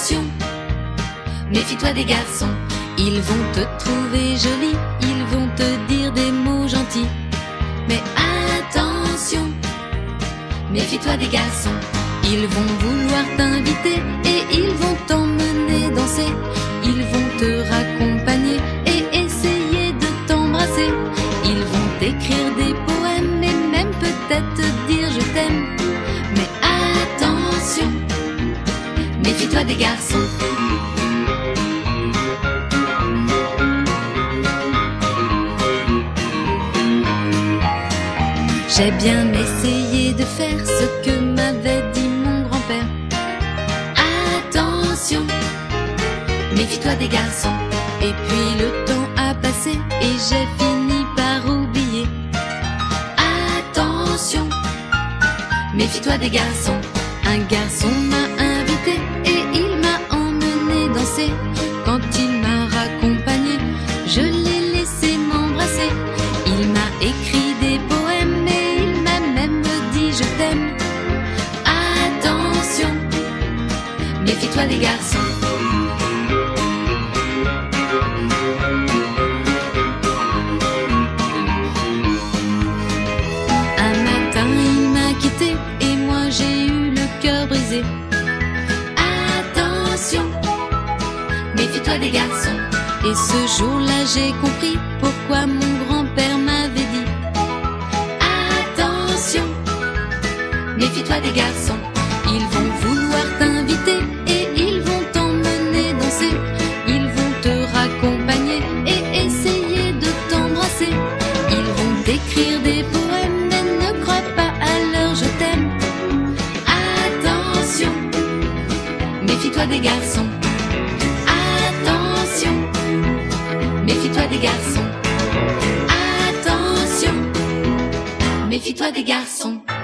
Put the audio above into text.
Attention, méfie-toi des garçons. Ils vont te trouver jolie, ils vont te dire des mots gentils. Mais attention, méfie-toi des garçons. Ils vont vouloir t'inviter et ils vont t'emmener danser. Ils vont te raccompagner et essayer de t'embrasser. Ils vont t'écrire des poèmes et même peut-être te dire je t'aime. Mais attention, méfie-toi des garçons. J'ai bien essayé de faire ce que m'avait dit mon grand-père. Attention, méfie-toi des garçons. Et puis le temps a passé et j'ai fini par oublier. Attention, méfie-toi des garçons. Un garçon m'a invité et il m'a emmené danser. Quand il m'a raccompagné, je l'ai laissé m'embrasser. Il m'a écrit des poèmes et il m'a même dit je t'aime. Attention, méfie-toi des garçons. Un matin il m'a quitté et moi j'ai eu le cœur brisé. Attention, méfie-toi des garçons. Et ce jour-là j'ai compris pourquoi mon grand-père m'avait dit. Attention, méfie-toi des garçons. Ils vont vouloir t'inviter et ils vont t'emmener danser. Ils vont te raccompagner et essayer de t'embrasser. Ils vont t'écrire des poèmes mais ne crois pas à leur je t'aime. Attention, méfie-toi des garçons. Attention, méfie-toi des garçons. Attention, méfie-toi des garçons.